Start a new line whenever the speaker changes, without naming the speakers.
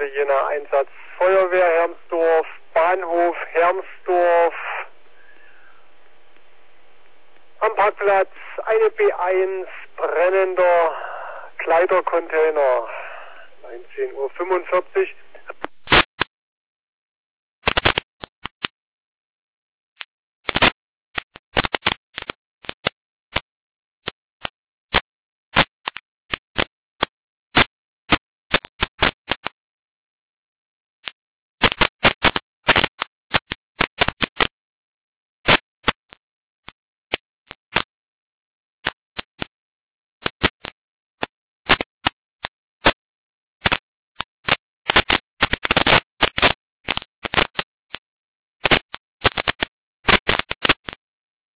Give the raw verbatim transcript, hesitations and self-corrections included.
Zentrale Jena, Einsatz Feuerwehr Hermsdorf, Bahnhof Hermsdorf. Am Parkplatz eine B eins, brennender Kleidercontainer. neunzehn Uhr fünfundvierzig.